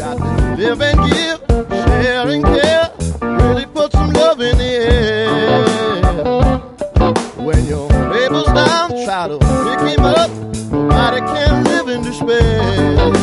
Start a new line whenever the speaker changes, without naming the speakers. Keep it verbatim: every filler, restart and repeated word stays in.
got to live and give, share and care, really put some love in the air. When your neighbor's down, try to pick him up, nobody can live in despair.